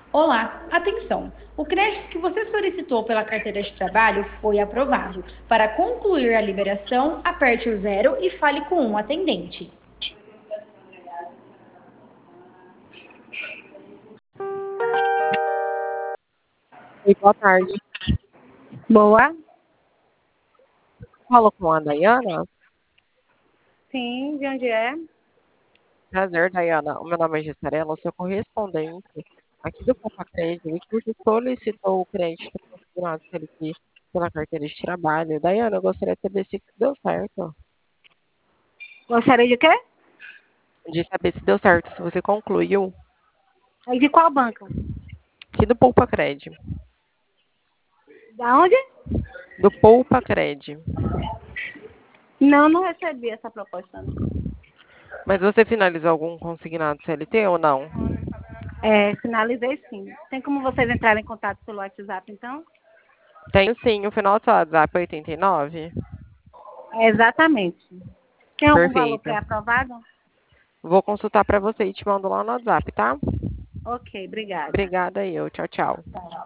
Olá, atenção! O crédito que você solicitou pela carteira de trabalho foi aprovado. Para concluir a liberação, aperte o zero e fale com um atendente. Oi, boa tarde. Boa. Falo com a Dayana. Sim, de onde é? Prazer, Dayana. O meu nome é Gessarela, eu sou correspondente aqui do Papa Crédito e que você solicitou o crédito consignado pela carteira de trabalho. Dayana, eu gostaria de saber se deu certo. Gostaria de quê? De saber se deu certo, se você concluiu. E de qual banco? Aqui do Poupa Cred. Da onde? Do Poupa Cred. Não, não recebi essa proposta, não. Mas você finalizou algum consignado CLT ou não? Finalizei sim. Tem como vocês entrarem em contato pelo WhatsApp, então? Tenho sim, o final do seu WhatsApp é 89. Exatamente. Tem algum valor Perfeito. pré-aprovado? Vou consultar para você e te mando lá no WhatsApp, tá? Ok, obrigada. Obrigada eu. Tchau, tchau.